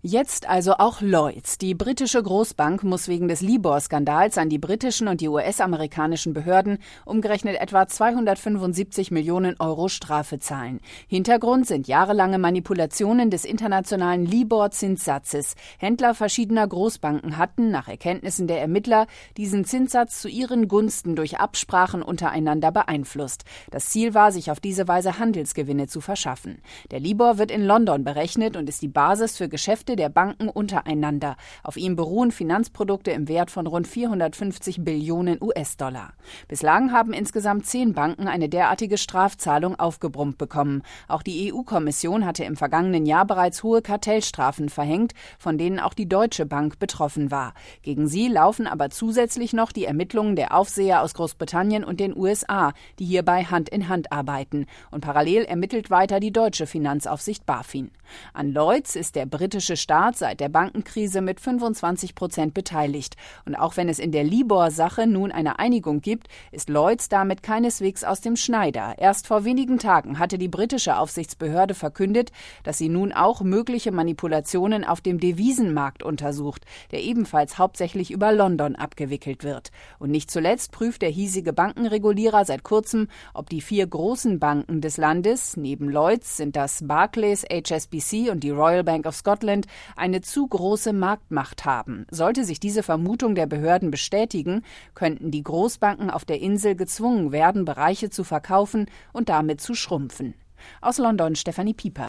Jetzt also auch Lloyds. Die britische Großbank muss wegen des Libor-Skandals an die britischen und die US-amerikanischen Behörden umgerechnet etwa 275 Millionen Euro Strafe zahlen. Hintergrund sind jahrelange Manipulationen des internationalen Libor-Zinssatzes. Händler verschiedener Großbanken hatten, nach Erkenntnissen der Ermittler, diesen Zinssatz zu ihren Gunsten durch Absprachen untereinander beeinflusst. Das Ziel war, sich auf diese Weise Handelsgewinne zu verschaffen. Der Libor wird in London berechnet und ist die Basis für Geschäfte der Banken untereinander. Auf ihm beruhen Finanzprodukte im Wert von rund 450 Billionen US-Dollar. Bislang haben insgesamt 10 Banken eine derartige Strafzahlung aufgebrummt bekommen. Auch die EU-Kommission hatte im vergangenen Jahr bereits hohe Kartellstrafen verhängt, von denen auch die Deutsche Bank betroffen war. Gegen sie laufen aber zusätzlich noch die Ermittlungen der Aufseher aus Großbritannien und den USA, die hierbei Hand in Hand arbeiten. Und parallel ermittelt weiter die deutsche Finanzaufsicht BaFin. An Lloyds ist der britische Staat seit der Bankenkrise mit 25% beteiligt. Und auch wenn es in der Libor-Sache nun eine Einigung gibt, ist Lloyds damit keineswegs aus dem Schneider. Erst vor wenigen Tagen hatte die britische Aufsichtsbehörde verkündet, dass sie nun auch mögliche Manipulationen auf dem Devisenmarkt untersucht, der ebenfalls hauptsächlich über London abgewickelt wird. Und nicht zuletzt prüft der hiesige Bankenregulierer seit kurzem, ob die 4 großen Banken des Landes, neben Lloyds sind das Barclays, HSBC und die Royal Bank of Scotland, eine zu große Marktmacht haben. Sollte sich diese Vermutung der Behörden bestätigen, könnten die Großbanken auf der Insel gezwungen werden, Bereiche zu verkaufen und damit zu schrumpfen. Aus London Stefanie Pieper.